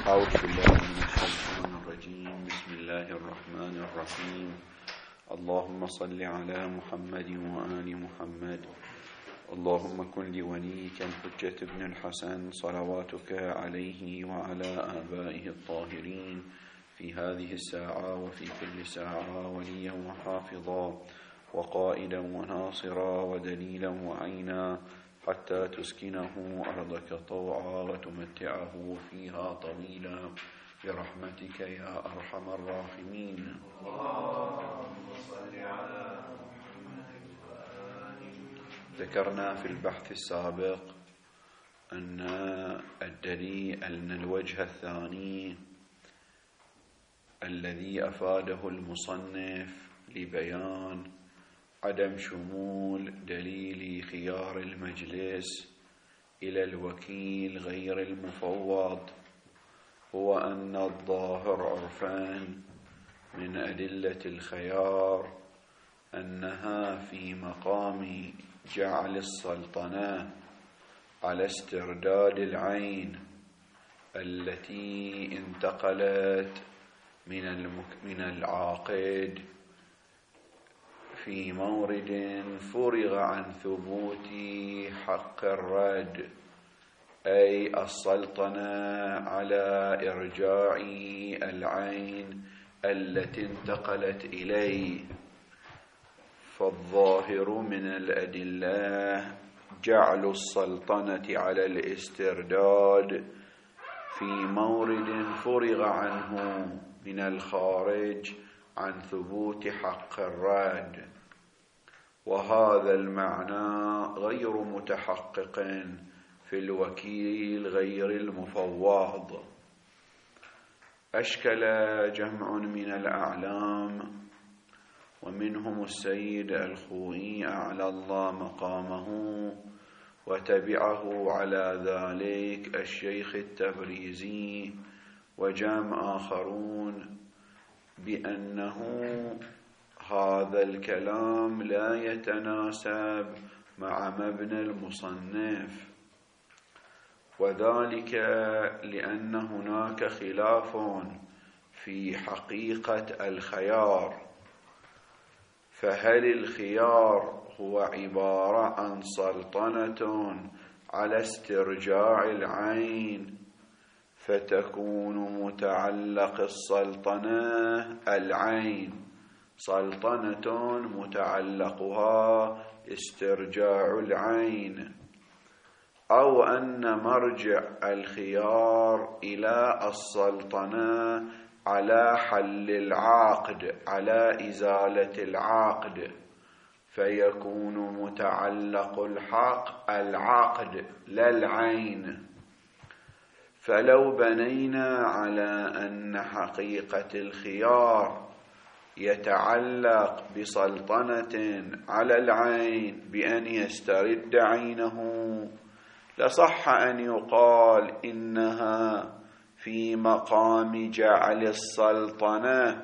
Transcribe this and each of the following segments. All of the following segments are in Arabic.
أعوذ بالله من الشيطان الرجيم. بسم الله الرحمن الرحيم. اللهم صل على محمد وآل محمد. اللهم كن لوليك الحجة بن الحسن صلواتك عليه وعلى آبائه الطاهرين في هذه الساعة وفي كل ساعة وليا وحافظا وقائدا وناصرا ودليلا وعينا حتى تسكنه أرضك طوعا وتمتعه فيها طويلا برحمتك يا أرحم الراحمين. اللهم صل على محمد وآله. ذكرنا في البحث السابق أن الوجه الثاني الذي أفاده المصنف لبيان عدم شمول دليل خيار المجلس إلى الوكيل غير المفوض هو أن الظاهر عرفان من أدلة الخيار أنها في مقام جعل السلطنة على استرداد العين التي انتقلت من العاقد في مورد فرغ عن ثبوت حق الرد، أي السلطنة على إرجاع العين التي انتقلت إليه. فالظاهر من الأدلة جعل السلطنة على الاسترداد في مورد فرغ عنه من الخارج عن ثبوت حق الرد، وهذا المعنى غير متحقق في الوكيل غير المفوض. أشكل جمع من الأعلام ومنهم السيد الخوئي أعلى الله مقامه، وتبعه على ذلك الشيخ التبريزي وجمع آخرون، بأنه هذا الكلام لا يتناسب مع مبنى المصنف، وذلك لأن هناك خلاف في حقيقة الخيار. فهل الخيار هو عبارة عن سلطنة على استرجاع العين فتكون متعلق السلطنة العين، سلطنة متعلقها استرجاع العين، أو أن مرجع الخيار إلى السلطنة على حل العقد، على إزالة العقد، فيكون متعلق الحق العقد لا العين. فلو بنينا على أن حقيقة الخيار يتعلق بسلطنة على العين بأن يسترد عينه، لصح أن يقال إنها في مقام جعل السلطنة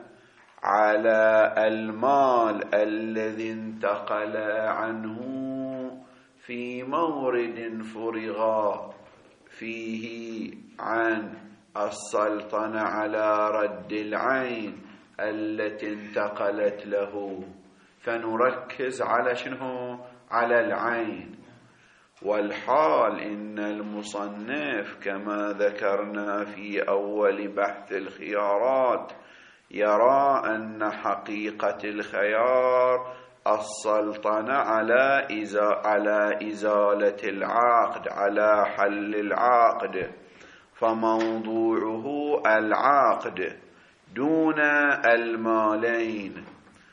على المال الذي انتقل عنه في مورد فرغ فيه عن السلطنة على رد العين التي انتقلت له، فنركز على شنو؟ على العين. والحال إن المصنف كما ذكرنا في أول بحث الخيارات يرى أن حقيقة الخيار السلطنة على إزالة العقد، على حل العقد، فموضوعه العقد دون المالين،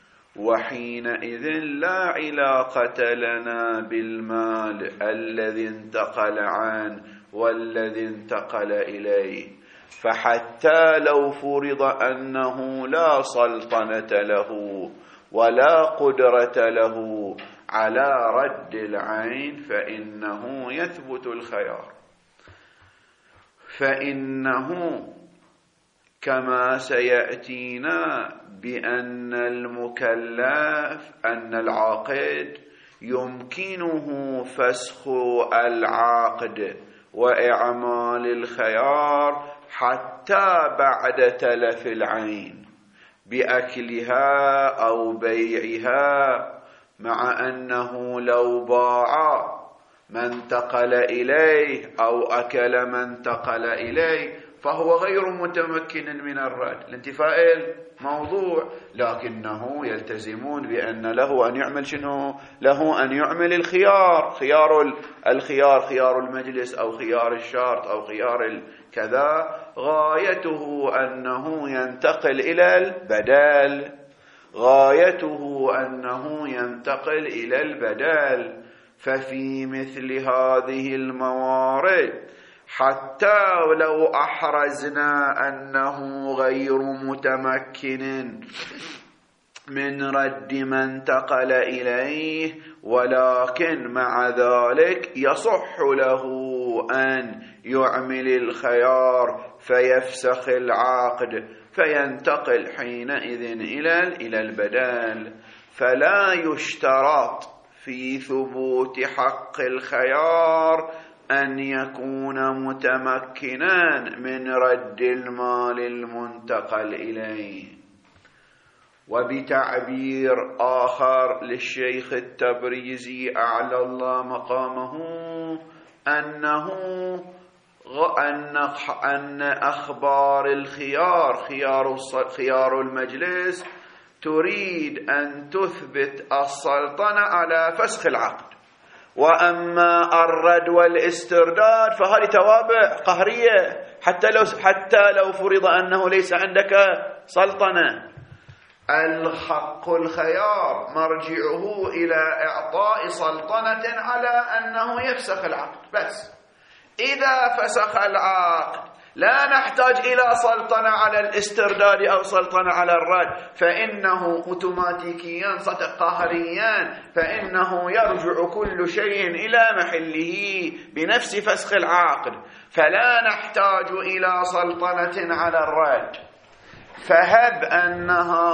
وحينئذ لا علاقة لنا بالمال الذي انتقل عنه والذي انتقل إليه. فحتى لو فرض أنه لا سلطنة له ولا قدرة له على رد العين فإنه يثبت الخيار، فإنه كما سيأتينا بأن المكلف أن العاقد يمكنه فسخ العقد وإعمال الخيار حتى بعد تلف العين بأكلها أو بيعها، مع أنه لو باع ما انتقل إليه أو أكل ما انتقل إليه فهو غير متمكن من الرد لانتفاء الموضوع، لكنه يلتزمون بأن له أن يعمل شنو؟ له أن يعمل الخيار، خيار المجلس أو خيار الشرط أو خيار الكذا، غايته أنه ينتقل إلى البدال، ففي مثل هذه الموارد حتى لو أحرزنا أنه غير متمكن من رد ما انتقل إليه، ولكن مع ذلك يصح له أن يعمل الخيار فيفسخ العقد فينتقل حينئذ إلى البدال. فلا يشترط في ثبوت حق الخيار أن يكون متمكنا من رد المال المنتقل إليه. وبتعبير آخر للشيخ التبريزي أعلى الله مقامه أن أخبار خيار المجلس تريد أن تثبت السلطنة على فسخ العقد، وأما الرد والاسترداد فهذه توابع قهرية حتى لو فرض أنه ليس عندك سلطنة. الحق الخيار مرجعه إلى إعطاء سلطنة على أنه يفسخ العقد بس. إذا فسخ العقد لا نحتاج إلى سلطنة على الاسترداد أو سلطنة على الرد، فإنه أوتوماتيكيا قهريا فإنه يرجع كل شيء إلى محله بنفس فسخ العقد، فلا نحتاج إلى سلطنة على الرد. فهب أن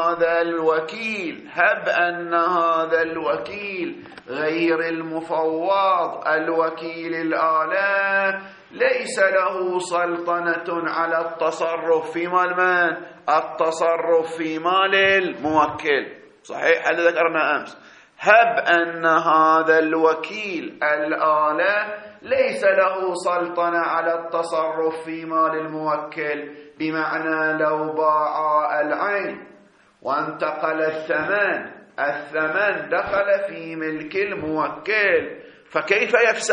هذا الوكيل غير المفوض، الوكيل الآلة، ليس له سلطنة على التصرف في مال من؟ التصرف في مال الموكل. صحيح هذا ذكرنا أمس. هب أن هذا الوكيل الآلة ليس له سلطنة على التصرف في مال الموكل، بمعنى لو باع العين وانتقل الثمن دخل في ملك الموكل، فكيف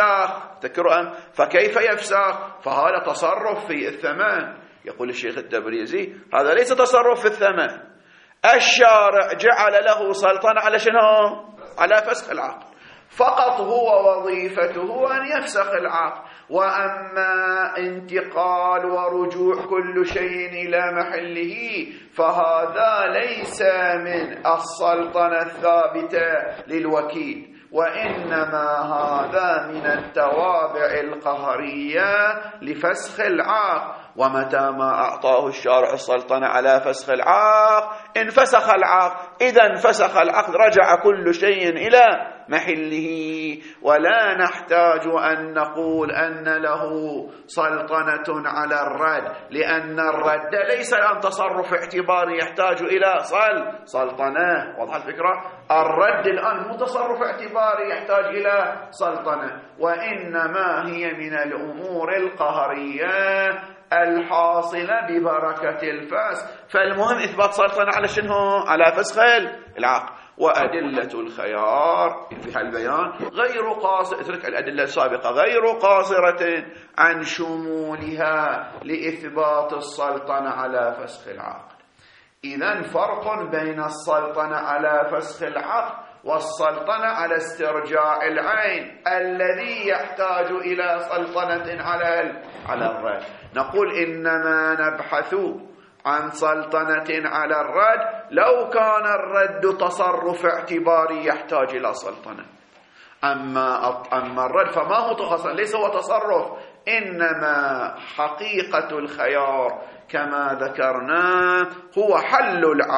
يفسخ؟ فهذا تصرف في الثمن. يقول الشيخ التبريزي هذا ليس تصرف في الثمن، الشارع جعل له سلطنة على شنو؟ على فسخ العقد، فقط هو وظيفته أن يفسخ العقد. وأما انتقال ورجوع كل شيء إلى محله فهذا ليس من السلطنة الثابتة للوكيل، وإنما هذا من التوابع القهرية لفسخ العقد. ومتى ما أعطاه الشارع السلطنة على فسخ العقد انفسخ العقد، إذا انفسخ العقد رجع كل شيء إلى محله، ولا نحتاج أن نقول أن له سلطنة على الرد، لأن الرد ليس الآن تصرف اعتباري يحتاج إلى سلطنة. واضح الفكرة؟ الرد الآن مو تصرف اعتباري يحتاج إلى سلطنة، وإنما هي من الأمور القهرية الحاصلة ببركة الفسخ. فالمهم إثبات سلطنة على شنو؟ على فسخ العقد. وأدلة الخيار في البيان غير قاصرة، اترك الأدلة السابقة، غير قاصرة عن شمولها لإثبات السلطنة على فسخ العقد. إذن فرق بين السلطنة على فسخ العقد والسلطنة على استرجاع العين الذي يحتاج إلى سلطنة على الرد. نقول إنما نبحث عن سلطنة على الرد لو كان الرد تصرف اعتباري يحتاج إلى سلطنة. أما الرد فما هو تخصص، ليس هو تصرف، إنما حقيقة الخيار كما ذكرنا هو حل العقد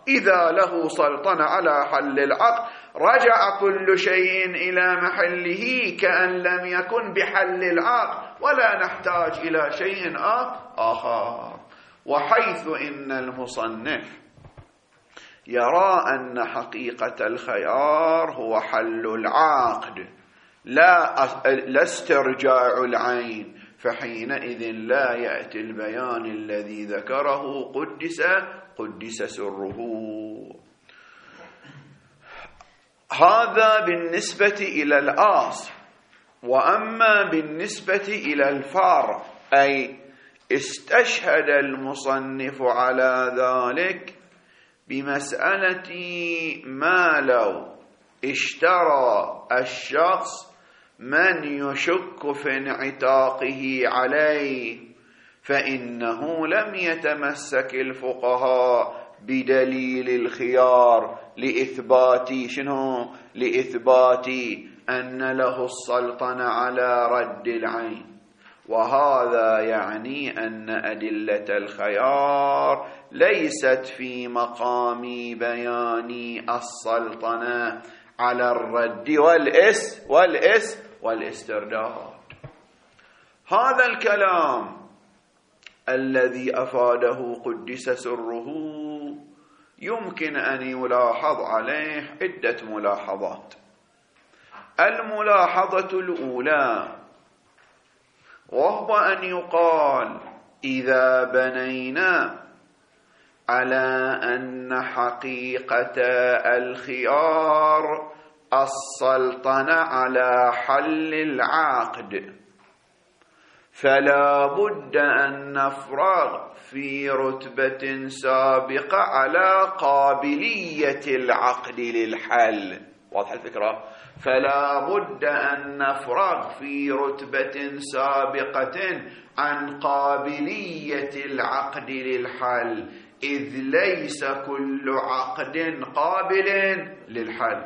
إذا له سلطنة على حل العقد رجع كل شيء إلى محله كأن لم يكن بحل العقد ولا نحتاج إلى شيء آخر. وحيث إن المصنف يرى أن حقيقة الخيار هو حل العقد لا استرجاع العين، فحينئذ لا يأتي البيان الذي ذكره قدس سره. هذا بالنسبة إلى الأصل. وأما بالنسبة إلى الفرع، أي استشهد المصنف على ذلك بمسألة ما لو اشترى الشخص من يشك في انعتاقه عليه، فإنه لم يتمسك الفقهاء بدليل الخيار لإثبات أن له السلطنة على رد العين. وهذا يعني أن أدلة الخيار ليست في مقام بيان السلطنة على الرد والاسترداد. هذا الكلام الذي أفاده قدس سره يمكن أن يلاحظ عليه عدة ملاحظات. الملاحظة الأولى وهو أن يقال إذا بنينا على أن حقيقة الخيار السلطنة على حل العقد، فلا بد أن نفرغ في رتبة سابقة على قابلية العقد للحل. واضح الفكرة؟ فلا بد أن نفرغ في رتبة سابقة عن قابلية العقد للحل، إذ ليس كل عقد قابل للحل،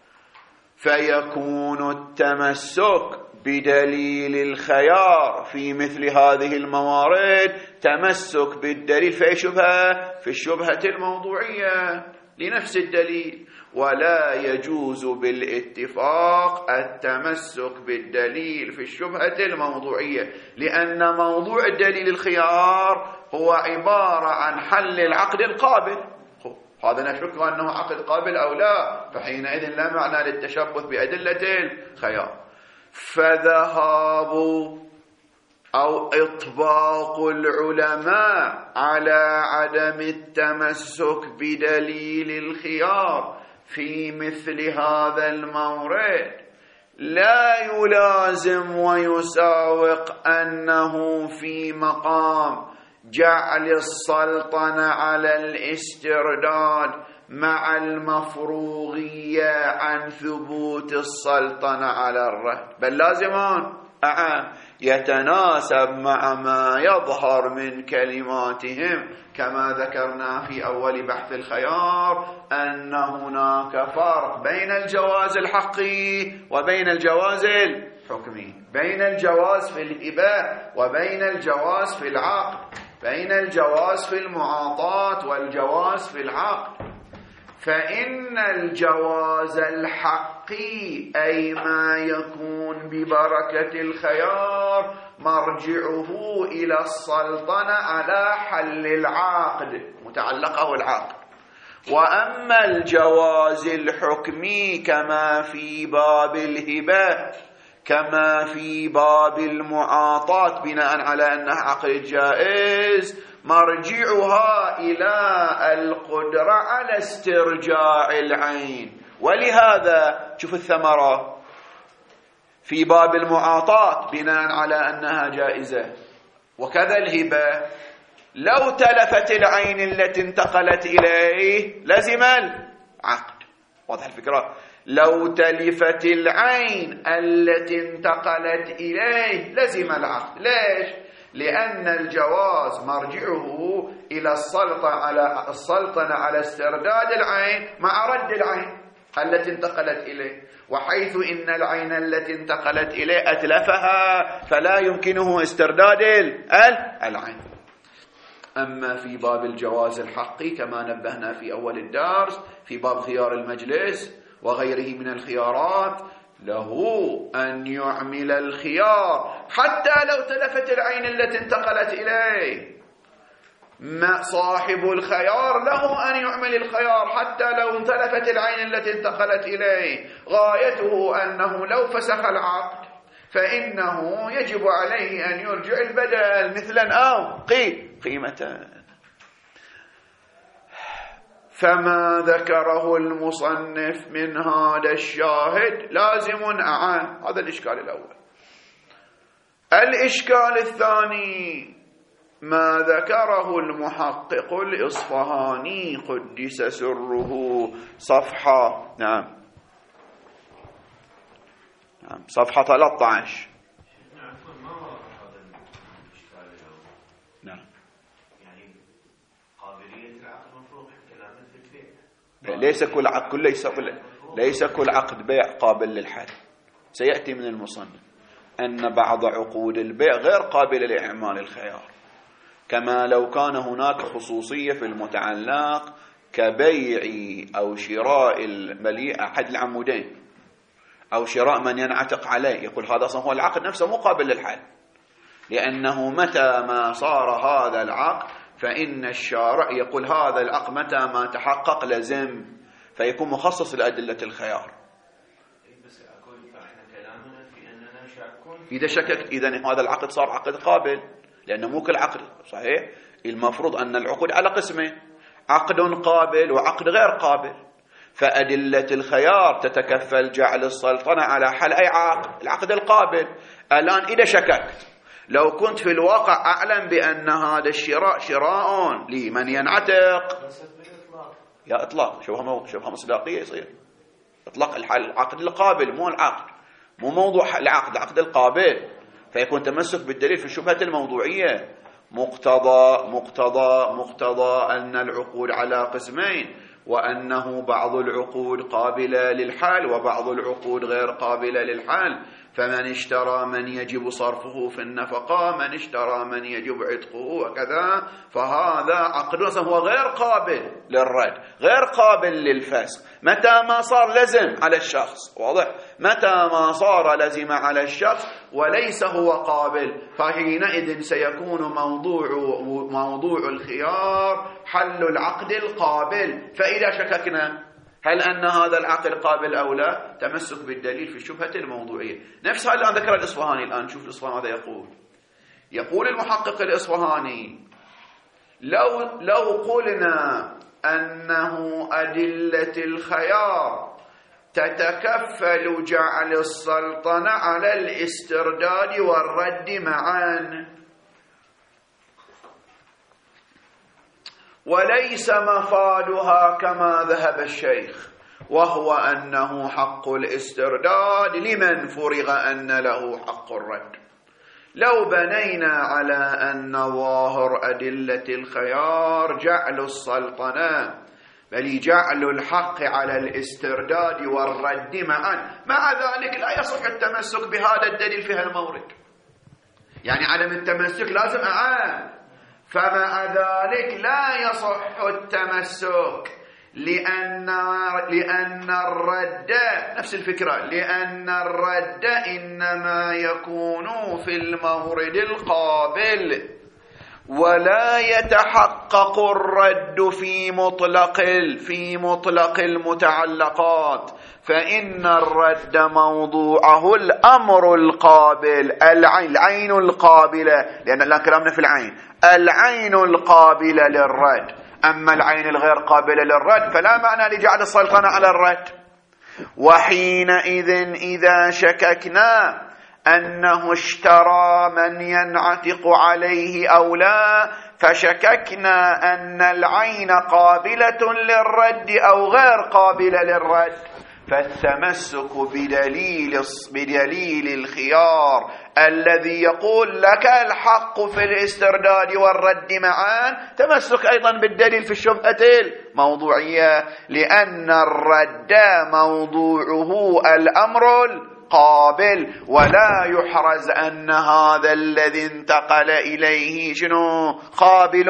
فيكون التمسك بدليل الخيار في مثل هذه الموارد تمسك بالدليل في الشبهة الموضوعية لنفس الدليل، ولا يجوز بالاتفاق التمسك بالدليل في الشبهة الموضوعية، لأن موضوع الدليل الخيار هو عبارة عن حل العقد القابل. هذا نشك أنه عقد قابل أو لا، فحينئذ لا معنى للتشبث بأدلة الخيار. فذهاب أو إطباق العلماء على عدم التمسك بدليل الخيار في مثل هذا المورد لا يلازم ويساوق أنه في مقام جعل السلطنة على الاسترداد مع المفروغية عن ثبوت السلطنة على الرد، بل لازم يتناسب مع ما يظهر من كلماتهم، كما ذكرنا في أول بحث الخيار أن هناك فرق بين الجواز الحقي وبين الجواز الحكمي، بين الجواز في الهبة وبين الجواز في العقد، بين الجواز في المعاطاة والجواز في العقد. فإن الجواز الحقي أي ما يكون ببركة الخيار مرجعه إلى السلطنة على حل العقد متعلقه العقد. وأما الجواز الحكمي كما في باب الهبة كما في باب المعاطاة بناء على أنها عقد جائز مرجعها إلى القدرة على استرجاع العين. ولهذا شوف الثمرة في باب المعاطاة بناء على أنها جائزة، وكذا الهبة لو تلفت العين التي انتقلت إليه لزم العقد. واضح الفكرة؟ لو تلفت العين التي انتقلت إليه لزم العقد. ليش؟ لأن الجواز مرجعه إلى السلطنة على استرداد العين مع رد العين التي انتقلت إليه، وحيث إن العين التي انتقلت إليه أتلفها فلا يمكنه استرداد العين. أما في باب الجواز الحقي كما نبهنا في أول الدرس في باب خيار المجلس وغيره من الخيارات، له أن يعمل الخيار حتى لو تلفت العين التي انتقلت إليه. ما صاحب الخيار له أن يعمل الخيار حتى لو تلفت العين التي انتقلت إليه. غايته أنه لو فسخ العقد فإنه يجب عليه أن يرجع البدل مثلا أو قيمتان. فما ذكره المصنف من هذا الشاهد لازم أعان. هذا الإشكال الأول. الإشكال الثاني ما ذكره المحقق الإصفهاني قدس سره صفحة صفحة 13. نعم. يعني قابلية العقد مفروض كلام البيع. ليس كل عقد بيع قابل للحل. سيأتي من المصنف أن بعض عقود البيع غير قابلة لإعمال الخيار، كما لو كان هناك خصوصية في المتعلق كبيع أو شراء المليء أحد العمودين أو شراء من ينعتق عليه. يقول هذا أصلا هو العقد نفسه مو قابل للحل، لأنه متى ما صار هذا العقد فإن الشارع يقول هذا العقد متى ما تحقق لزم، فيكون مخصص لأدلة الخيار. بس أقول فإحنا كلامنا في أننا شاكون إذا شككت إذن هذا العقد صار عقد قابل، لأنه مو كل عقد صحيح. المفروض أن العقود على قسمين، عقد قابل وعقد غير قابل، فأدلة الخيار تتكفل جعل السلطنة على حل أي عقد، العقد القابل. الآن إذا شككت لو كنت في الواقع أعلم بأن هذا الشراء شراء لمن ينعتق، يا إطلاق شبهة مصداقية يصير إطلاق الحل العقد القابل مو العقد، مو موضوع العقد القابل، فيكون تمسك بالدليل في الشبهة الموضوعية. مقتضى أن العقود على قسمين، وأنه بعض العقود قابلة للحل وبعض العقود غير قابلة للحل. فمن اشترى من يجب صرفه في النفقة، من اشترى من يجب عتقه وكذا، فهذا عقد هو غير قابل للرد، غير قابل للفسخ متى ما صار لزم على الشخص. واضح؟ متى ما صار لزم على الشخص وليس هو قابل، فحينئذ سيكون موضوع الخيار حل العقد القابل. فإذا شككنا هل أن هذا العقد قابل أو لا، تمسك بالدليل في الشبهة الموضوعية. نفس هذا الآن ذكر الإصفهاني. الآن شوف الإصفهاني ماذا يقول المحقق الإصفهاني: لو قلنا أنه أدلة الخيار تتكفل جعل السلطنة على الاسترداد والرد معا، وليس مفادها كما ذهب الشيخ، وهو أنه حق الاسترداد لمن فرغ أن له حق الرد. لو بنينا على أن ظاهر أدلة الخيار جعل السلطنة، بل جعل الحق على الاسترداد والرد معا، مع ذلك لا يصح التمسك بهذا الدليل في هالمورد. يعني عدم التمسك لازم أعان. فمع ذلك لا يصح التمسك لأن الرد نفس الفكرة، لأن الرد إنما يكون في المورد القابل، ولا يتحقق الرد في مطلق المتعلقات، فإن الرد موضوعه الأمر القابل، العين القابلة، لأن الآن كلامنا في العين القابلة للرد. أما العين الغير قابلة للرد فلا معنى لجعل السلطنة على الرد. وحينئذ إذا شككنا أنه اشترى من ينعتق عليه أو لا، فشككنا أن العين قابلة للرد أو غير قابلة للرد، فالتمسك بدليل الخيار الذي يقول لك الحق في الاسترداد والرد معا، تمسك أيضا بالدليل في الشبهة الموضوعية، لأن الرد موضوعه الأمر قابل، ولا يحرز أن هذا الذي انتقل إليه شنو قابل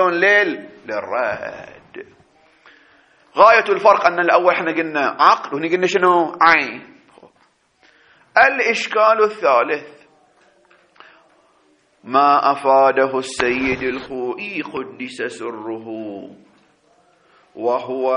للرد. غاية الفرق أن الأول احنا قلنا عقل وهنا قلنا شنو عين. الإشكال الثالث ما أفاده السيد الخوئي قدس سره، وهو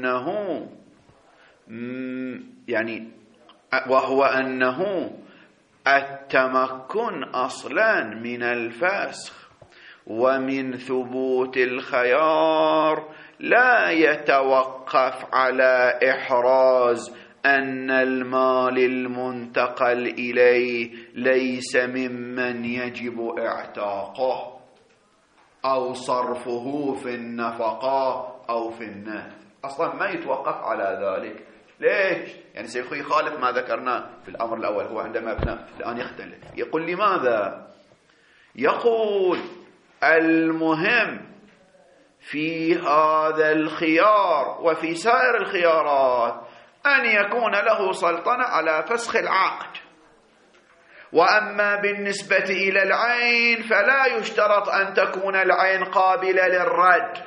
أنه التمكن أصلا من الفسخ ومن ثبوت الخيار لا يتوقف على إحراز أن المال المنتقل إليه ليس ممن يجب اعتاقه أو صرفه في النفقة أو في النثر، أصلا ما يتوقف على ذلك. ليش؟ يعني سيخوي يخالف ما ذكرناه في الأمر الأول، هو عندما الآن يختلف. يقول لماذا؟ يقول المهم في هذا الخيار وفي سائر الخيارات أن يكون له سلطنة على فسخ العقد، وأما بالنسبة إلى العين فلا يشترط أن تكون العين قابلة للرد،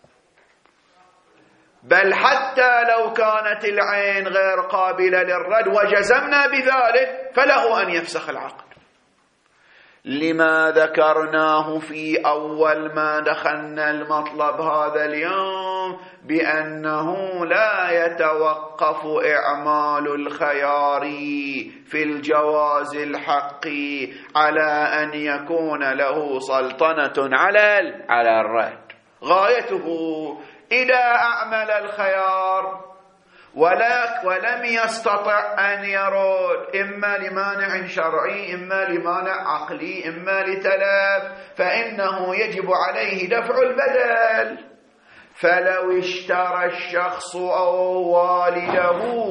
بل حتى لو كانت العين غير قابلة للرد وجزمنا بذلك فله أن يفسخ العقد، لما ذكرناه في أول ما دخلنا المطلب هذا اليوم بأنه لا يتوقف إعمال الخيار في الجواز الحقي على أن يكون له سلطنة على الرد. غايته إذا أعمل الخيار ولم يستطع أن يرد، إما لمانع شرعي إما لمانع عقلي إما لتلف، فإنه يجب عليه دفع البدل. فلو اشترى الشخص أو والده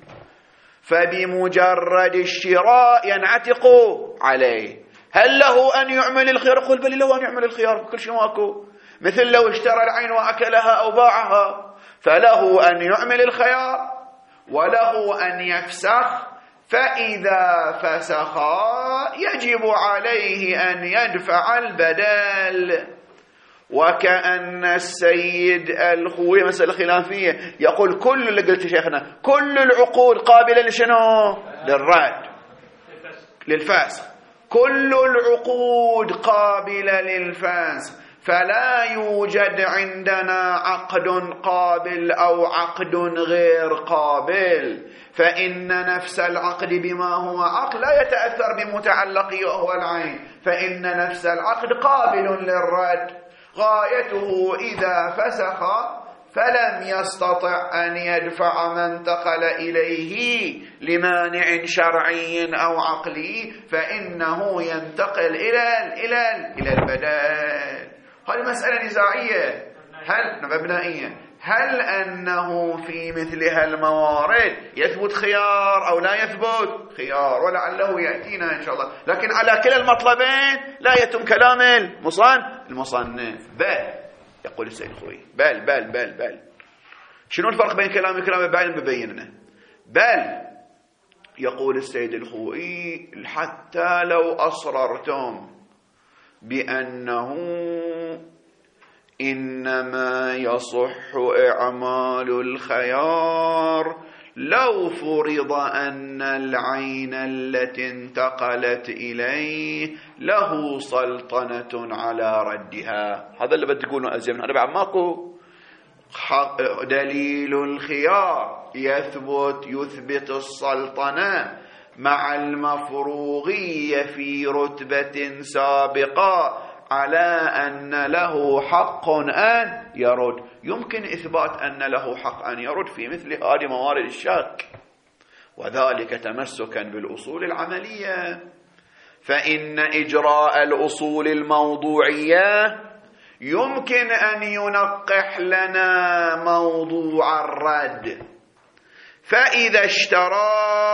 فبمجرد الشراء ينعتق عليه، هل له أن يعمل الخيار؟ قل بل له أن يعمل الخيار بكل شيء ماكو، مثل لو اشترى العين وأكلها أو باعها فله أن يعمل الخيار وله أن يفسخ، فإذا فسخ يجب عليه أن يدفع البدل. وكأن السيد الخوئي مسألة خلافية يقول كل اللي قلت شيخنا كل العقود قابلة لشنو؟ للرد للفسخ، كل العقود قابلة للفسخ، فلا يوجد عندنا عقد قابل أو عقد غير قابل، فإن نفس العقد بما هو عقد لا يتأثر بمتعلقه وهو العين، فإن نفس العقد قابل للرد. غايته إذا فسخ فلم يستطع أن يدفع ما انتقل إليه لمانع شرعي أو عقلي فإنه ينتقل إلى البدل. هذه مسألة نزاعية مبنائية، هل أنه في مثل هالموارد يثبت خيار أو لا يثبت خيار، ولعله يأتينا إن شاء الله، لكن على كلا المطلبين لا يتم كلام المصنف. بل يقول السيد الخوئي بل شنو الفرق بين كلام ببيننا؟ بل يقول السيد الخوئي حتى لو أصررتم بأنه إنما يصح إعمال الخيار لو فرض أن العين التي انتقلت إليه له سلطنة على ردها، هذا اللي بتقولوا أزمنا أنا بعد ماكو دليل الخيار يثبت السلطنة مع المفروغية في رتبة سابقة على أن له حق أن يرد. يمكن إثبات أن له حق أن يرد في مثل هذه موارد الشك، وذلك تمسكا بالأصول العملية، فإن إجراء الأصول الموضوعية يمكن أن ينقح لنا موضوع الرد. فإذا اشترى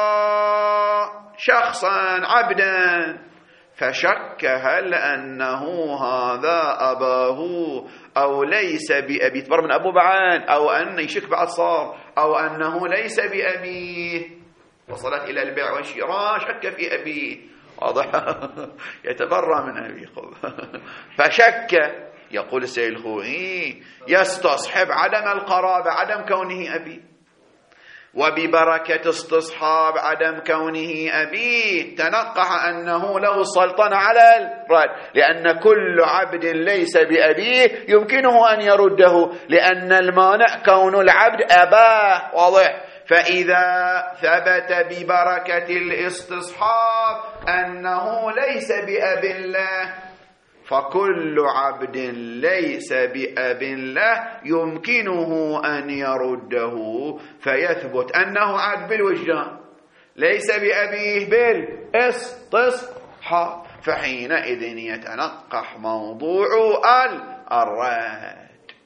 شخصا عبدا فشك هل أنه هذا أباه أو ليس بأبيه، يعتبر من أبو بعد، أو أن يشك بعد صار، أو أنه ليس بأبيه، وصلت إلى البيع والشراء شك في أبيه، واضح؟ يتبرى من أبيه. فشك، يقول السيد الخوئي يستصحب عدم القرابة، عدم كونه أبيه، وببركة استصحاب عدم كونه أبيه تنقح أنه له السلطنة على الرد، لأن كل عبد ليس بأبيه يمكنه أن يرده، لأن المانع كون العبد أباه، واضح؟ فإذا ثبت ببركة الاستصحاب أنه ليس بأب الله، فكل عبد ليس بأب له يمكنه أن يرده، فيثبت أنه عبد بالوجدان ليس بأبيه بالاستصحاب، فحينئذ يتنقح موضوع الرد.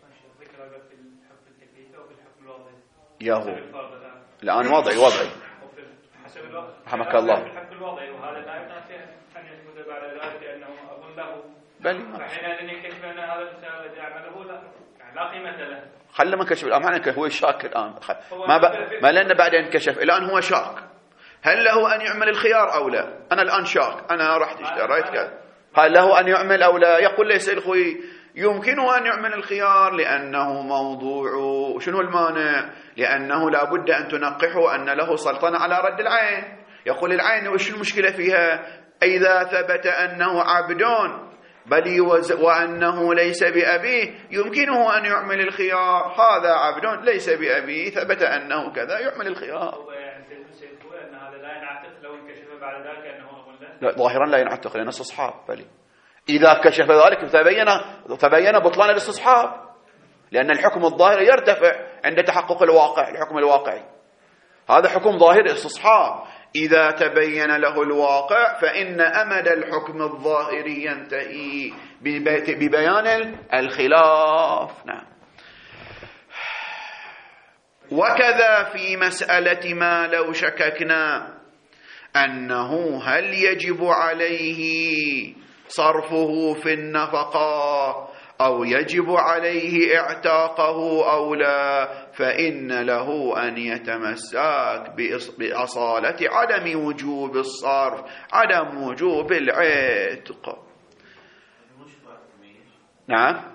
يهو الآن وضعي رحمك الله. خلنا ما كشف الآن، معنى هو شاك الآن، ما لأن بعدين كشف، الآن هو شاك هل له أن يعمل الخيار أو لا. أنا الآن شاك، أنا رحت اشتريت كذا، هل له أن يعمل أو لا؟ يقول ليس الخوي يمكنه أن يعمل الخيار لأنه موضوع. شنو المانع؟ لأنه لا بد أن تنقحه أن له سلطنة على رد العين. يقول العين وش المشكلة فيها إذا ثبت أنه عبد بل وأنه ليس بأبيه يمكنه أن يعمل الخيار. هذا عبد ليس بأبيه ثبت أنه كذا يعمل الخيار. لا ظاهرا لا ينعتق لأنه استصحاب، بل إذا كشف ذلك تبين بطلان الاستصحاب، لأن الحكم الظاهر يرتفع عند تحقق الواقع. الحكم الواقعي هذا حكم ظاهر استصحاب، إذا تبين له الواقع فإن أمد الحكم الظاهري ينتهي ببيان الخلاف. نعم. وكذا في مسألة ما لو شككنا أنه هل يجب عليه صرفه في النفقة أو يجب عليه اعتاقه أو لا، فإن له أن يتمسك بأصالة عدم وجوب الصرف، عدم وجوب العتق. نعم.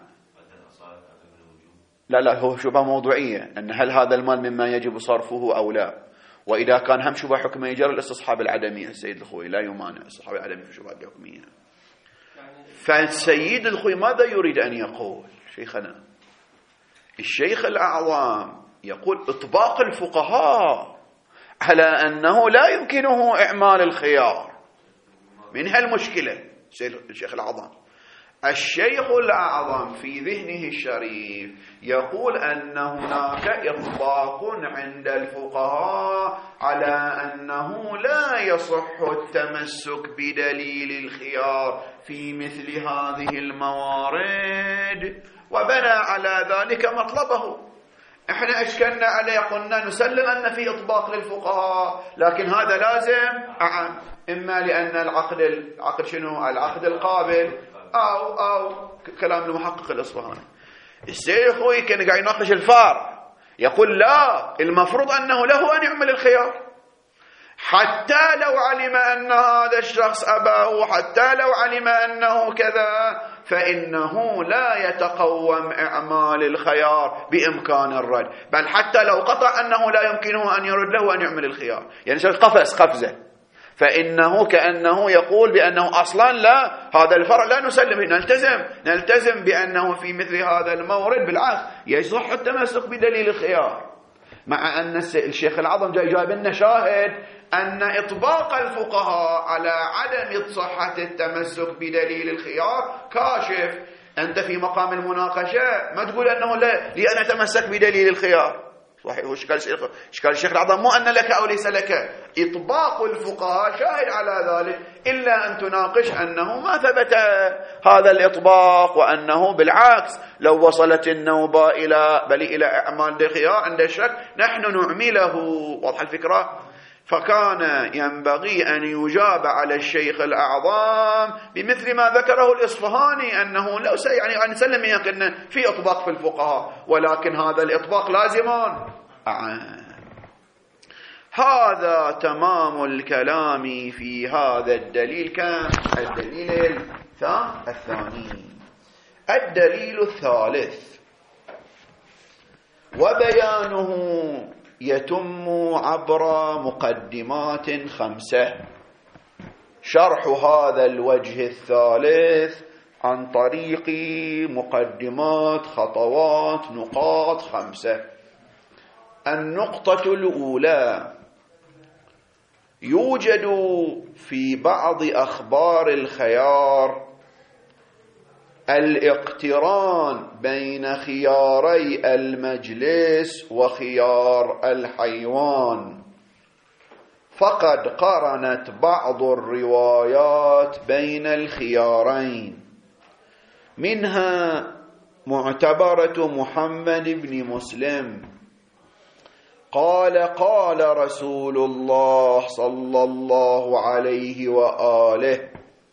لا هو شبهة موضوعية، أن هل هذا المال مما يجب صرفه أو لا، وإذا كان هم شبهة حكمية يجري الاستصحاب العدمية. السيد الخوي لا يمانع استصحاب العدمية في شبهة حكمية. فالسيد الخوي ماذا يريد أن يقول شيخنا؟ الشيخ الأعظم يقول إطباق الفقهاء على أنه لا يمكنه إعمال الخيار. من هالمشكلة الشيخ الأعظم، الشيخ الأعظم في ذهنه الشريف يقول أن هناك إطباق عند الفقهاء على أنه لا يصح التمسك بدليل الخيار في مثل هذه الموارد، وبنى على ذلك مطلبه. احنا اشكلنا عليه، قلنا نسلم أن في إطباق للفقهاء، لكن هذا لازم إما لأن العقد شنو؟ العقد القابل أو كلام المحقق الإصفهاني. السيد خوي كان قاعد يناقش الفار، يقول لا، المفروض أنه له أن يعمل الخيار حتى لو علم أن هذا الشخص أباه، حتى لو علم أنه كذا، فإنه لا يتقوم إعمال الخيار بإمكان الرد، بل حتى لو قطع أنه لا يمكنه أن يرد له أن يعمل الخيار، يعني قفزة، فإنه كأنه يقول بأنه أصلا لا، هذا الفرع لا نسلمه، نلتزم بأنه في مثل هذا المورد بالعكس يصح التمسك بدليل الخيار، مع أن الشيخ العظم جايب لنا شاهد أن إطباق الفقهاء على عدم صحة التمسك بدليل الخيار كاشف. أنت في مقام المناقشة ما تقول أنه لا لي أنا أتمسك بدليل الخيار، صحيح. وشكال الشيخ العظم مو أن لك أو ليس لك، إطباق الفقهاء شاهد على ذلك، إلا أن تناقش أنه ما ثبت هذا الإطباق، وأنه بالعكس لو وصلت النوبة إلى أعمال الخيار عند الشك نحن نعمله. واضح الفكرة؟ فكان ينبغي أن يجاب على الشيخ الأعظم بمثل ما ذكره الإصفهاني، أنه لو يعني نسلم يقينا في إطباق في الفقهاء، ولكن هذا الإطباق لازم هذا تمام الكلام في هذا الدليل. كان الدليل الثاني. الدليل الثالث وبيانه يتم عبر مقدمات 5. شرح هذا الوجه الثالث عن طريق مقدمات، خطوات، نقاط 5. النقطة الأولى: يوجد في بعض أخبار الخيار الاقتران بين خياري المجلس وخيار الحيوان، فقد قرنت بعض الروايات بين الخيارين، منها معتبرة محمد بن مسلم قال: قال رسول الله صلى الله عليه وآله: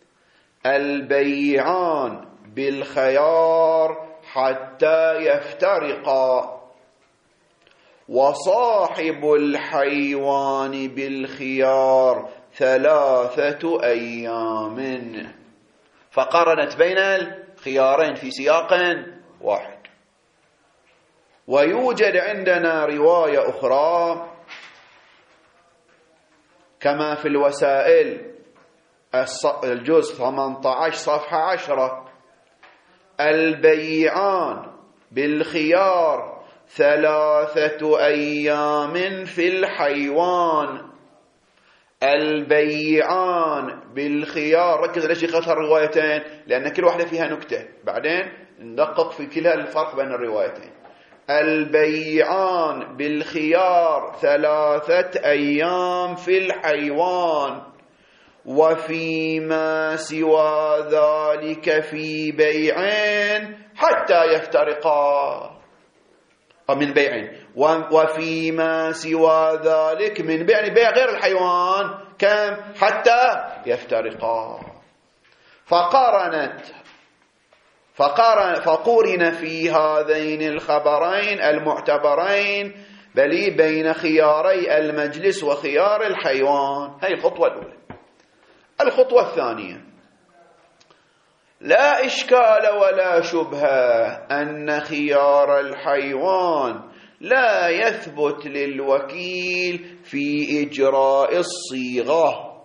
البيعان بالخيار حتى يفترقا، وصاحب الحيوان بالخيار 3 أيام. فقارنت بين الخيارين في سياق واحد. ويوجد عندنا رواية أخرى كما في الوسائل الجزء 18 صفحة 10: البيعان بالخيار 3 أيام في الحيوان. البيعان بالخيار، ركز ليش يختار الروايتين، لأن كل واحدة فيها نكتة، بعدين ندقق في كلها الفرق بين الروايتين. البيعان بالخيار 3 أيام في الحيوان، وفيما سوى ذلك في بيعين حتى يفترقا. من بيعين، وفيما سوى ذلك من بيع غير الحيوان كم؟ حتى يفترقا. فقورن في هذين الخبرين المعتبرين بل بين خياري المجلس وخيار الحيوان. هذه الخطوة الأولى. الخطوة الثانية: لا إشكال ولا شبهة أن خيار الحيوان لا يثبت للوكيل في إجراء الصيغة،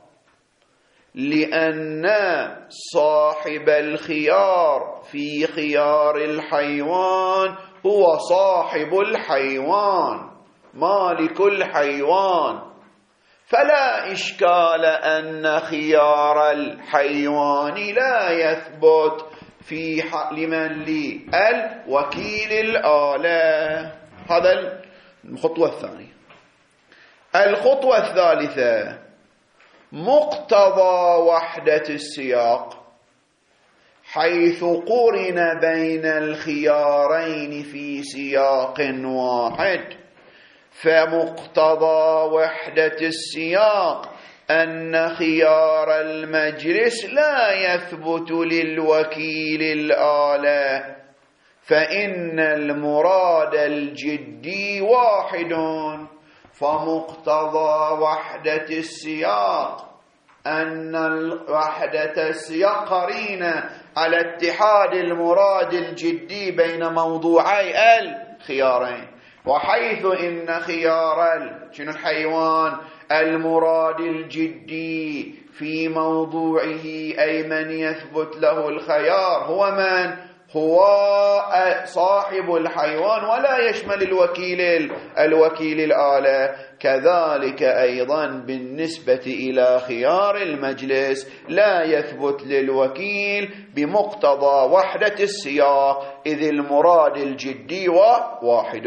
لأن صاحب الخيار في خيار الحيوان هو صاحب الحيوان، مالك الحيوان، فلا إشكال أن خيار الحيوان لا يثبت في لمن للوكيل الآلة. هذا الخطوة الثانية. الخطوة الثالثة: مقتضى وحدة السياق، حيث قرن بين الخيارين في سياق واحد. فمقتضى وحدة السياق أن خيار المجلس لا يثبت للوكيل الآلة، فإن المراد الجدي واحد. فمقتضى وحدة السياق أن وحدة السياق قرينة على اتحاد المراد الجدي بين موضوعي الخيارين، وحيث إن خيار الحيوان المراد الجدي في موضوعه أي من يثبت له الخيار هو من؟ هو صاحب الحيوان، ولا يشمل الوكيل الآلة. كذلك أيضا بالنسبة إلى خيار المجلس لا يثبت للوكيل بمقتضى وحدة السياق، إذ المراد الجدي واحد.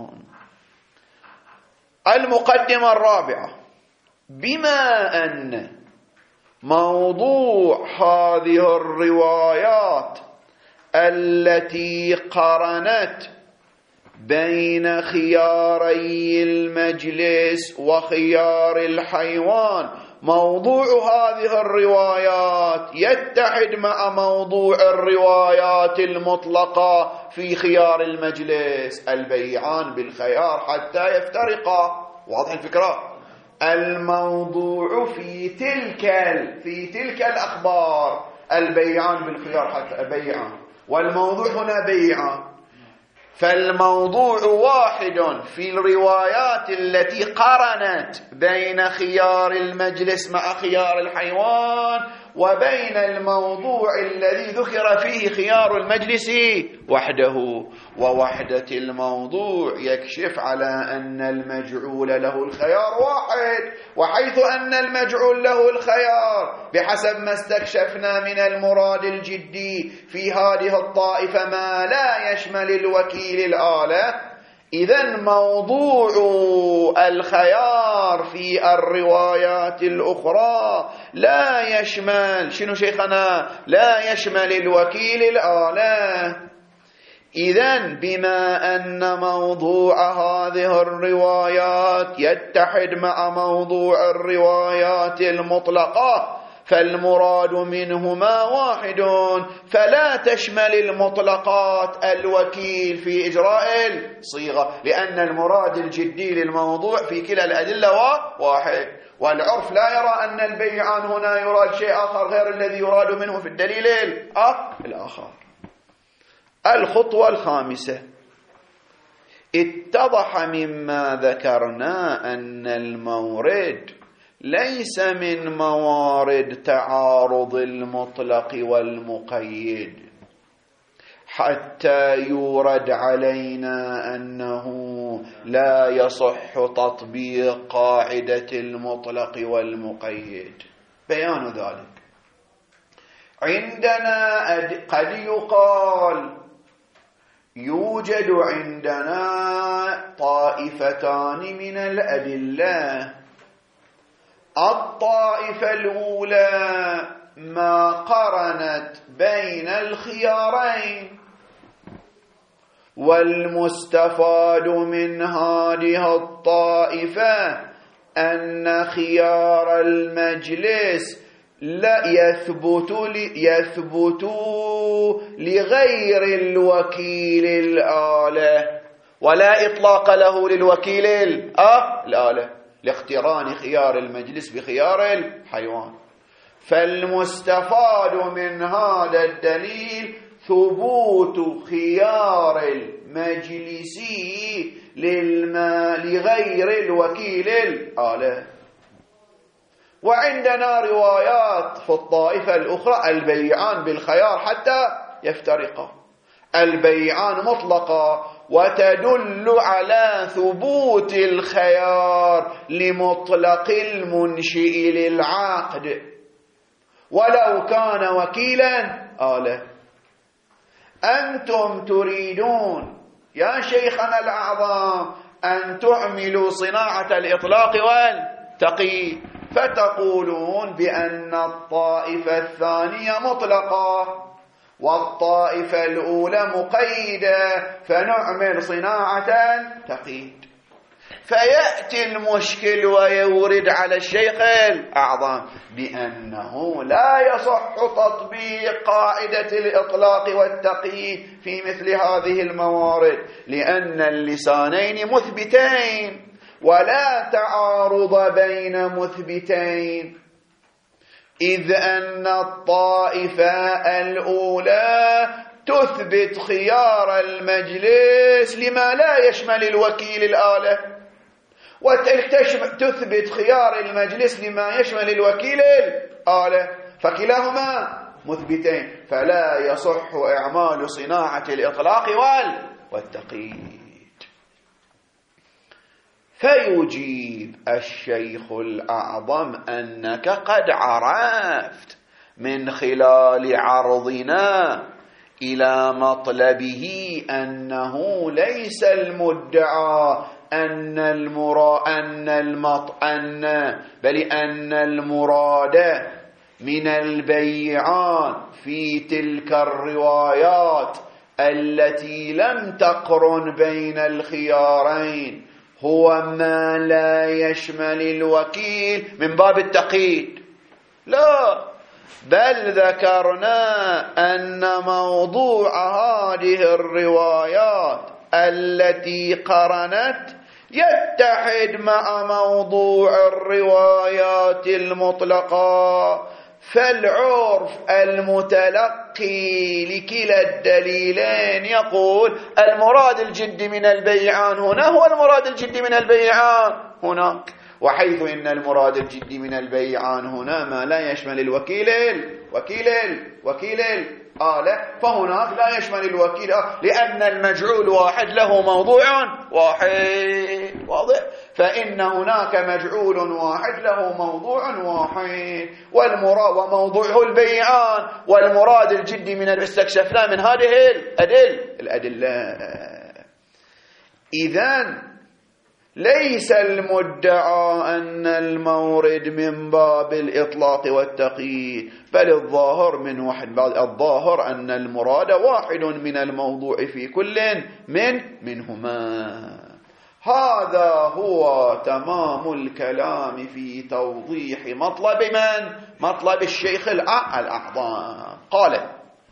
المقدمة الرابعة: بما أن موضوع هذه الروايات التي قرنت بين خياري المجلس وخيار الحيوان، موضوع هذه الروايات يتحد مع موضوع الروايات المطلقة في خيار المجلس: البيعان بالخيار حتى يفترقا. واضح الفكرة؟ الموضوع في تلك الأخبار البيعان بالخيار حتى بيعان، والموضوع هنا بيعان. فالموضوع واحد في الروايات التي قرنت بين خيار المجلس مع خيار الحيوان، وبين الموضوع الذي ذكر فيه خيار المجلس وحده. ووحدة الموضوع يكشف على أن المجعول له الخيار واحد، وحيث أن المجعول له الخيار بحسب ما استكشفنا من المراد الجدي في هذه الطائفة ما لا يشمل الوكيل الآلة، إذن موضوع الخيار في الروايات الأخرى لا يشمل شنو شيخنا؟ لا يشمل الوكيل الآلة. إذن بما أن موضوع هذه الروايات يتحد مع موضوع الروايات المطلقة، فالمراد منهما واحد، فلا تشمل المطلقات الوكيل في إجراء الصيغة، لأن المراد الجدي للموضوع في كلا الأدلة واحد. والعرف لا يرى أن البيعان هنا يراد شيء آخر غير الذي يراد منه في الدليل الآخر. الخطوة الخامسة: اتضح مما ذكرنا أن المورد ليس من موارد تعارض المطلق والمقيد حتى يورد علينا أنه لا يصح تطبيق قاعدة المطلق والمقيد. بيان ذلك: عندنا قد يقال يوجد عندنا طائفتان من الأدلة. الطائفة الأولى ما قرنت بين الخيارين، والمستفاد من هذه الطائفة أن خيار المجلس لا يثبت لغير الوكيل الآلة، ولا إطلاق له للوكيل الآلة لاقتران خيار المجلس بخيار الحيوان. فالمستفاد من هذا الدليل ثبوت خيار المجلس لغير الوكيل الآلة. وعندنا روايات في الطائفة الأخرى البيعان بالخيار حتى يفترقا، البيعان مطلقا، وتدل على ثبوت الخيار لمطلق المنشئ للعقد ولو كان وكيلا آلة. أنتم تريدون يا شيخنا الأعظم أن تعملوا صناعة الإطلاق والتقييد، فتقولون بأن الطائفة الثانية مطلقة والطائفة الأولى مقيدة، فنعمل صناعة تقييد. فيأتي المشكل ويورد على الشيخ الأعظم بأنه لا يصح تطبيق قاعدة الإطلاق والتقييد في مثل هذه الموارد، لأن اللسانين مثبتين ولا تعارض بين مثبتين، إذ أن الطائفة الأولى تثبت خيار المجلس لما لا يشمل الوكيل الآلة، وتثبت خيار المجلس لما يشمل الوكيل الآلة، فكلاهما مثبتين، فلا يصح إعمال صناعة الإطلاق والتقييد. فيجيب الشيخ الأعظم أنك قد عرفت من خلال عرضنا إلى مطلبه أنه ليس المدعى أن المراد من البيعان في تلك الروايات التي لم تقرن بين الخيارين هو ما لا يشمل الوكيل من باب التقييد، لا، بل ذكرنا أن موضوع هذه الروايات التي قرنت يتحد مع موضوع الروايات المطلقة. فالعرف المتلقي لكلا الدليلين يقول المراد الجدي من البيعان هنا هو المراد الجدي من البيعان هناك، وحيث إن المراد الجدي من البيعان هنا ما لا يشمل الوكيل الآلة، فهناك لا يشمل الوكيل لأن المجعول واحد له موضوع واحد. واضح؟ فإن هناك مجعول واحد له موضوع واحد وموضوعه البيعان، والمراد الجدي من الاستكشفنا من هذه الأدلة. إذن ليس المدعى أن المورد من باب الإطلاق والتقييد، بل الظاهر الظاهر أن المراد واحد من الموضوع في كل منهما. هذا هو تمام الكلام في توضيح مطلب الشيخ الأعظم. قال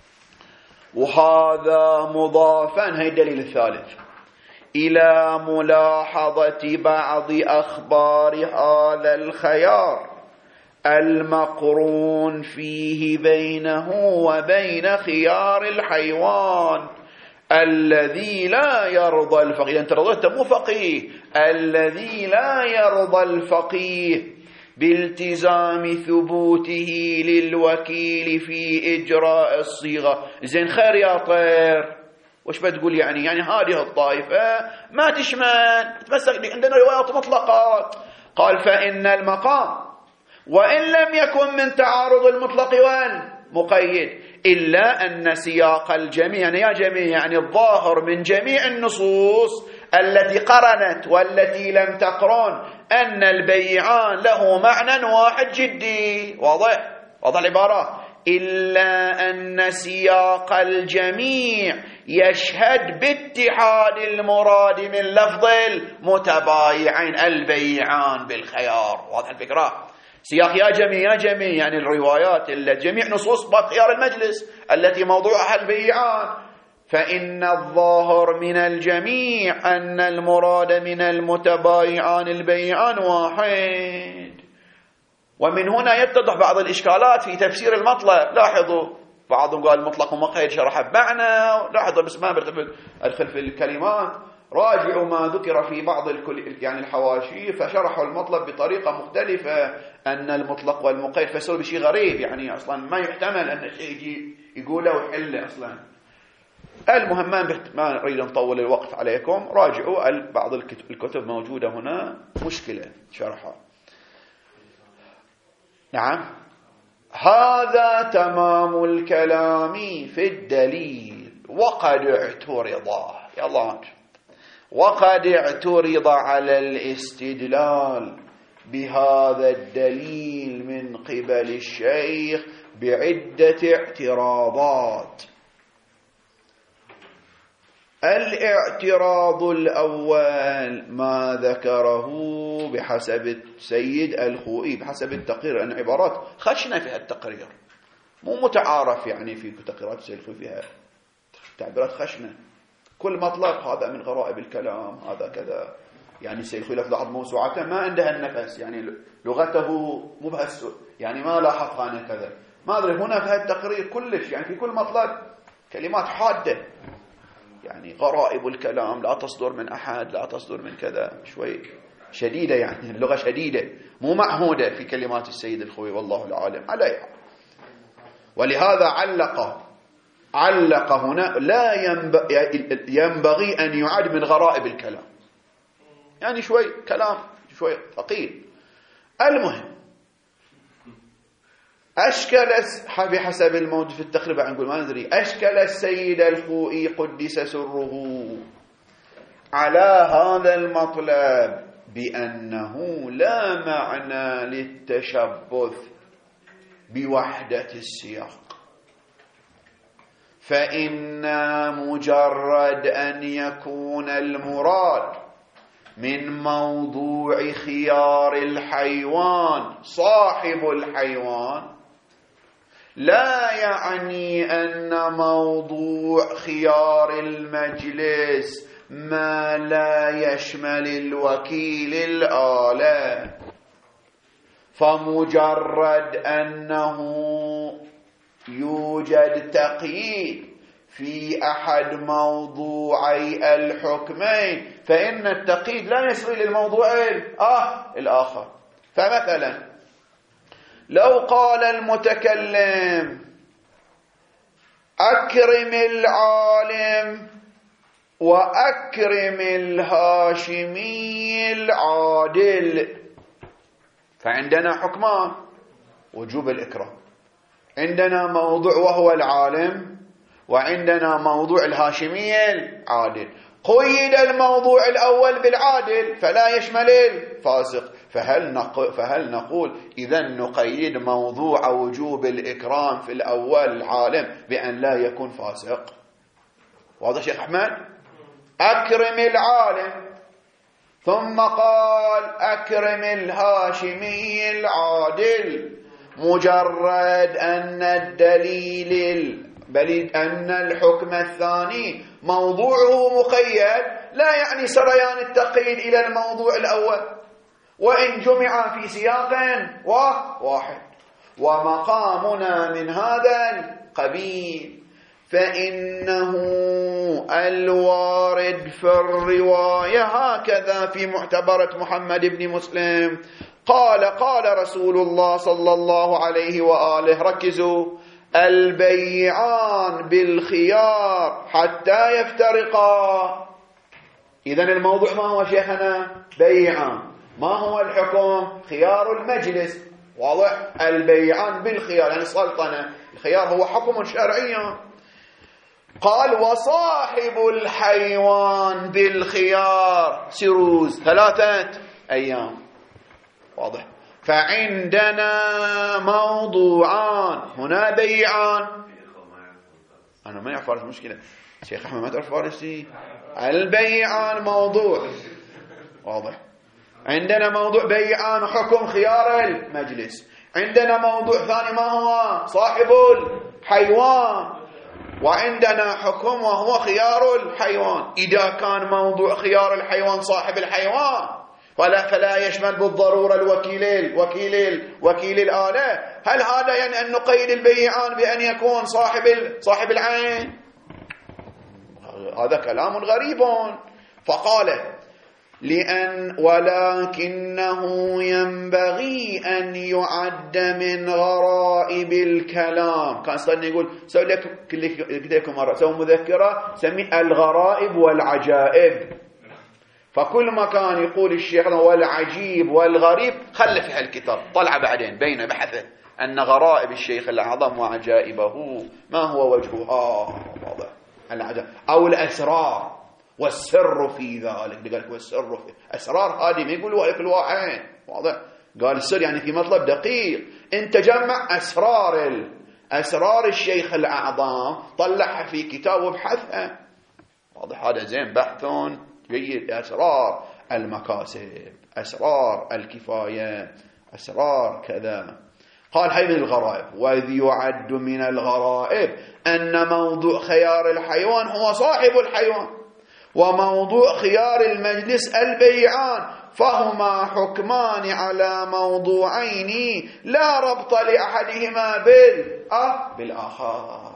وهذا مضافا، هي الدليل الثالث، إلى ملاحظة بعض أخبار هذا الخيار المقرون فيه بينه وبين خيار الحيوان الذي لا يرضى الفقيه. أنت رضيت مو فقيه، الذي لا يرضى الفقيه بالتزام ثبوته للوكيل في إجراء الصيغة. زين خير يا طير، وش بتقول يعني هذه الطائفة ما تشمل تمسك، عندنا روايات مطلقات. قال فإن المقام وإن لم يكن من تعارض المطلق والمقيد إلا أن سياق الجميع يعني الظاهر من جميع النصوص التي قرنت والتي لم تقرن أن البيعان له معنى واحد جدي. واضح العبارة؟ إلا أن سياق الجميع يشهد باتحاد المراد من لفظ المتبايعين البيعان بالخيار. واضح الفكرة؟ سياق يا جميع يعني الروايات جميع نصوص باب خيار المجلس التي موضوعها البيعان. فإن الظاهر من الجميع أن المراد من المتبايعان البيعان واحد. ومن هنا يتضح بعض الإشكالات في تفسير المطلب. لاحظوا بعضهم قال مطلق ومقيد شرح بمعنى، لاحظوا بس ما أدخل في الكلمات، راجعوا ما ذكر في بعض الحواشي فشرحوا المطلب بطريقة مختلفة، أن المطلق والمقيد فسروا بشيء غريب، يعني أصلا ما يحتمل أن الشيء يجي يقوله ويحله أصلا. المهم ما نريد نطول الوقت عليكم، راجعوا بعض الكتب موجودة هنا مشكلة شرحها. نعم، هذا تمام الكلام في الدليل. وقد اعترض على الاستدلال بهذا الدليل من قبل الشيخ بعدة اعتراضات. الاعتراض الأول ما ذكره بحسب السيد الخوئي بحسب التقرير، أن عبارات خشنة في التقرير، مو متعارف يعني في تقريرات السيد الخوئي فيها تعبيرات خشنة. كل مطلب هذا من غرائب الكلام، هذا كذا، يعني السيد الخوئي لفظ بعض موسوعته ما عندها النفس، يعني لغته مو بهالسوء، يعني ما لاحظها أنا كذا، ما أدري. هنا في التقرير كلش يعني في كل مطلب كلمات حادة، يعني غرائب الكلام لا تصدر من أحد، لا تصدر من كذا، شوي شديدة، يعني اللغة شديدة مو معهودة في كلمات السيد الخوئي والله العالم عليها. ولهذا علق هنا لا ينبغي أن يعد من غرائب الكلام، يعني شوي كلام شوي ثقيل. المهم أشكل بحسب الموجود في التقريب، نقول ما ندري، أشكل السيد الخوئي قدس سره على هذا المطلب بأنه لا معنى للتشبث بوحدة السياق، فإن مجرد أن يكون المراد من موضوع خيار الحيوان صاحب الحيوان لا يعني أن موضوع خيار المجلس ما لا يشمل الوكيل الآلة، فمجرد أنه يوجد تقييد في أحد موضوعي الحكمين فإن التقييد لا يسري للموضوع الآخر. فمثلا لو قال المتكلم أكرم العالم وأكرم الهاشمي العادل، فعندنا حكمان وجوب الإكرام، عندنا موضوع وهو العالم، وعندنا موضوع الهاشمي العادل. قيد الموضوع الأول بالعادل فلا يشمل الفاسق، فهل نقول إذن نقيد موضوع وجوب الإكرام في الأول العالم بأن لا يكون فاسق؟ واضح شيخ أحمد؟ أكرم العالم ثم قال أكرم الهاشمي العادل، مجرد أن أن الحكم الثاني موضوعه مقيد لا يعني سريان التقييد إلى الموضوع الأول وإن جمع في سياق واحد. ومقامنا من هذا القبيل فإنه الوارد في الرواية هكذا في معتبرة محمد بن مسلم قال رسول الله صلى الله عليه وآله، ركزوا، البيعان بالخيار حتى يفترقا. إذن الموضوع ما هو شيخنا؟ بيعان. ما هو الحكم؟ خيار المجلس. واضح؟ البيعان بالخيار يعني سلطنة، الخيار هو حكم شرعي. قال وصاحب الحيوان بالخيار سروز 3 أيام. واضح؟ فعندنا موضوعان، هنا بيعان. أنا ما أعرف فارس، مشكلة شيخ أحمد ما تعرف فارسي. البيعان موضوع واضح، عندنا موضوع بيعان وحكم خيار المجلس، عندنا موضوع ثاني ما هو؟ صاحب الحيوان، وعندنا حكم وهو خيار الحيوان. إذا كان موضوع خيار الحيوان صاحب الحيوان فلا يشمل بالضرورة وكيل الآلة. هل هذا يعني أن نقيد البيعان بأن يكون صاحب العين؟ هذا كلام غريب. فقال ولكنه ينبغي أن يعد من غرائب الكلام. كان صدني يقول سوي لكم مرة سوي مذكرة سمي الغرائب والعجائب، فكل ما كان يقول الشيخ والعجيب والغريب خلي في هالكتاب طلع بعدين بين بحثه أن غرائب الشيخ الأعظم وعجائبه ما هو وجهها. واضح؟ العجائب أو الأسرار والسر في ذلك. قال لك والسر في أسرار هذه ما يقولوا لك الواحد. واضح؟ قال السر يعني في مطلب دقيق، انت جمع أسرار الشيخ الأعظم طلعها في كتاب وابحثها. واضح؟ هذا زين بحث جيد. أسرار المكاسب، أسرار الكفاية، أسرار كذا. قال هاي من الغرائب. وإذ يعد من الغرائب أن موضوع خيار الحيوان هو صاحب الحيوان، وموضوع خيار المجلس البيعان، فهما حكمان على موضوعين لا ربط لأحدهما بالآخر.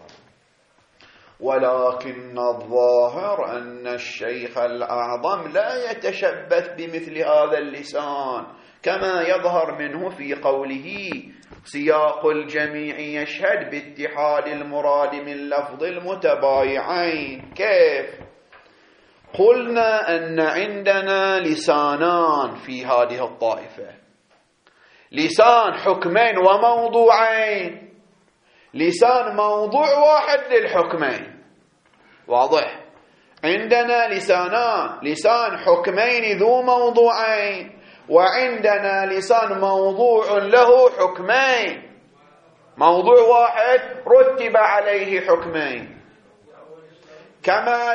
ولكن الظاهر أن الشيخ الأعظم لا يتشبث بمثل هذا اللسان كما يظهر منه في قوله سياق الجميع يشهد باتحاد المراد من لفظ المتبايعين. كيف؟ قلنا أن عندنا لسانان في هذه الطائفة، لسان حكمين وموضوعين، لسان موضوع واحد للحكمين. واضح؟ عندنا لسانان، لسان حكمين ذو موضوعين، وعندنا لسان موضوع له حكمين، موضوع واحد رتب عليه حكمين. كما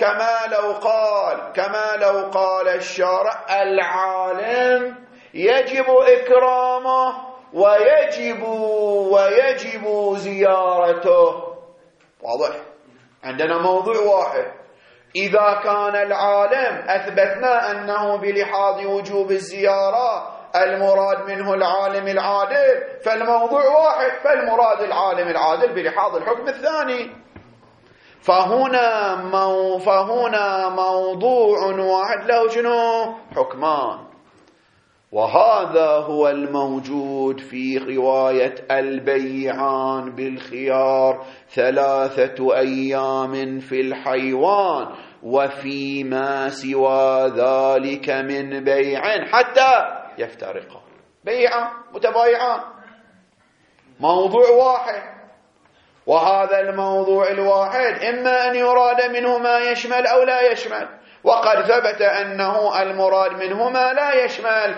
لو قال الشارع العالم يجب إكرامه ويجب زيارته. واضح؟ عندنا موضوع واحد، إذا كان العالم أثبتنا أنه بلحاظ وجوب الزيارة المراد منه العالم العادل، فالموضوع واحد، فالمراد العالم العادل بلحاظ الحكم الثاني. فهنا موضوع واحد له شنو؟ حكمان. وهذا هو الموجود في رواية البيعان بالخيار 3 أيام في الحيوان، وفيما سوى ذلك من بيع حتى يفترقا. بيعان متبايعان، موضوع واحد، وهذا الموضوع الواحد إما أن يراد منه ما يشمل أو لا يشمل، وقد ثبت أنه المراد منه ما لا يشمل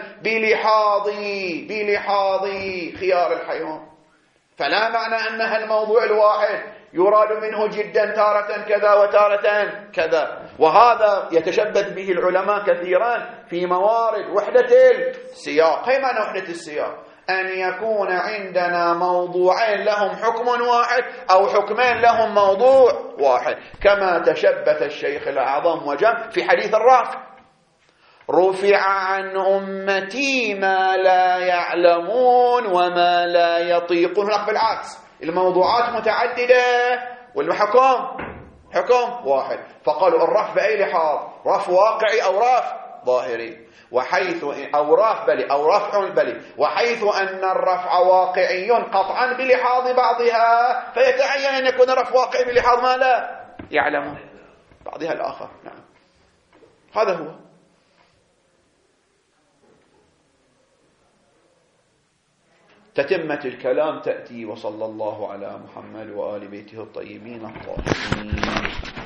بلحاظ خيار الحيوان، فلا معنى أنها الموضوع الواحد يراد منه جدا تارة كذا وتارة كذا. وهذا يتشبث به العلماء كثيرا في موارد وحدة السياق. هي معنى وحدة السياق، أن يكون عندنا موضوعين لهم حكم واحد أو حكمين لهم موضوع واحد، كما تشبث الشيخ الأعظم وجمع في حديث الرافع: رفع عن أمتي ما لا يعلمون وما لا يطيقون. هناك بالعكس الموضوعات متعددة والحكم حكم واحد، فقالوا الرف بأي لحاظ؟ رف واقعي أو رف ظاهري، وحيث أو رف بلي أو رفع بلي، وحيث أن الرفع واقعي قطعا بلحاظ بعضها، فيتعين أن يكون رفع واقعي بلحاظ ما لا يعلم بعضها الآخر. نعم، هذا هو. تتمة الكلام تأتي. وصلى الله على محمد وآل بيته الطيبين الطاهرين.